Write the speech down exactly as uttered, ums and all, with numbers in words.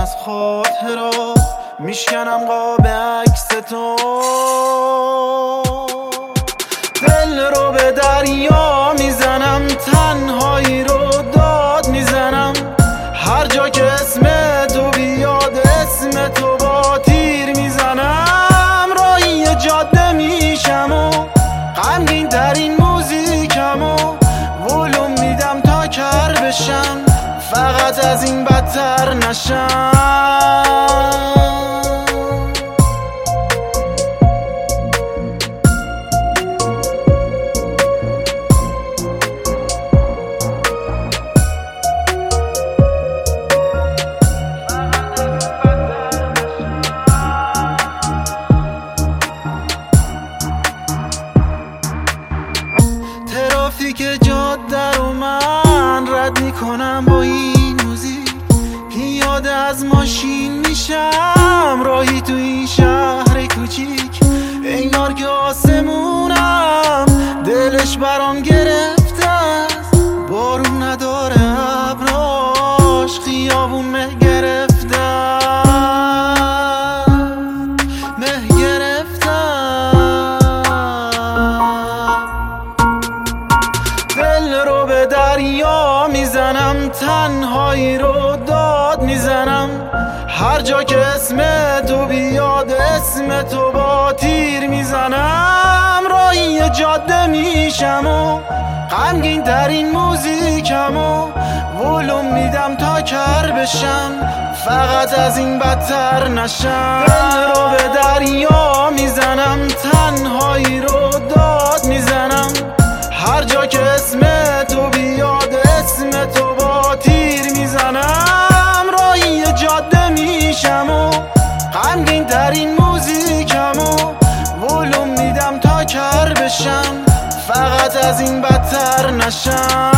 از خاطرات، میشکنم قاب عکس تو. دل رو به دریا میزنم، تنهایی رو داد میزنم. هر جا که اسم تو بیاد، اسم تو با تیر میزنم. راهی جاده میشم و غمگین ترین موزیکم و ولوم میدم تا کر بشم، فقط از این بدتر نشم. ترافیک جاده رو من رد میکنم با این موزیک. پیاده از ماشین میشم، راهی تو این شهر کوچیک. انگار که آسمونم دلش برام گرفته است. بارون نداره ابراش، خیابون مه گرفته مه گرفته. دل رو به دریا میزنم، تنهایی رو داد میزنم. هر جا که اسم تو بیاد، اسم تو با تیر میزنم. راهی جاده میشم و غمگین ترین موزیکم و ولوم میدم تا کر بشم، فقط از این بدتر نشم. دل رو به دریا میزنم، تنهایی رو داد میزنم. هر جا که اسم تو بیاد، اسم تو با تیر میزنم. راهی جاده میشم و غمگین ترین موزیکم و ولوم میدم تا کر بشم، فقط از این بدتر نشم.